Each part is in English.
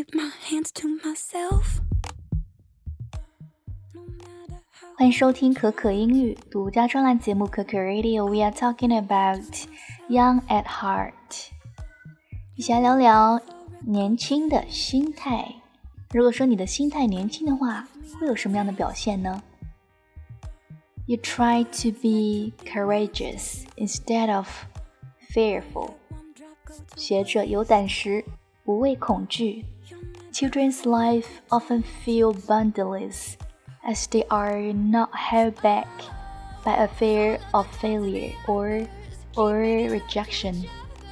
keep my hands to myself. 欢迎收听可可英语独家专栏节目可可 Radio。 We are talking about young at heart。 一起来聊聊年轻的心态。如果说你的心态年轻的话，会有什么样的表现呢？ You try to be courageous instead of fearful。 学着有胆识，不畏恐惧。 Children's life often feel boundless as they are not held back by a fear of failure or rejection.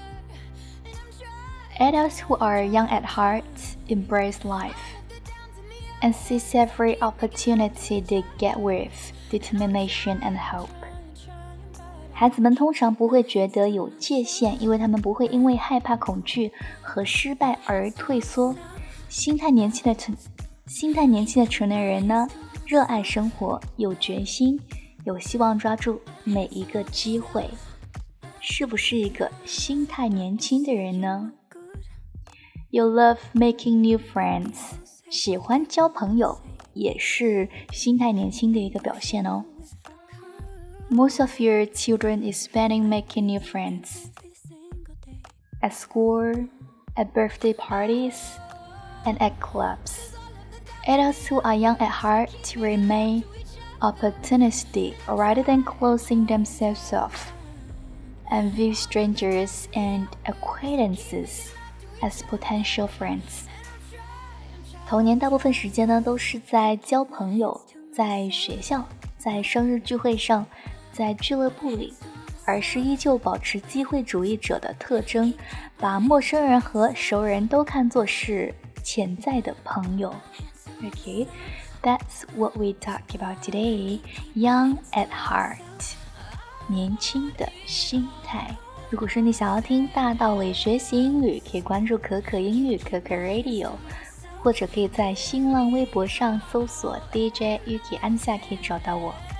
Adults who are young at heart embrace life and seize every opportunity they get with determination and hope. 孩子们通常不会觉得有界限，因为他们不会因为害怕恐惧和失败而退缩。心态年轻的成年人呢，热爱生活，有决心，有希望抓住每一个机会。是不是一个心态年轻的人呢？ You love making new friends。 喜欢交朋友也是心态年轻的一个表现哦。 Most of your children is spending making new friends at school, at birthday parties, and at clubs. Adults who are young at heart remain opportunistic rather than closing themselves off, and view strangers and acquaintances as potential friends. 童年大部分时间呢，都是在交朋友，在学校，在生日聚会上，在俱乐部里，而是依旧保持机会主义者的特征，把陌生人和熟人都看作是潜在的朋友。Okay, that's what we talk about today. Young at heart， 年轻的心态。如果说你想要听大道理学习英语，可以关注可可英语可可 Radio， 或者可以在新浪微博上搜索 DJ Yuki 安夏，可以找到我。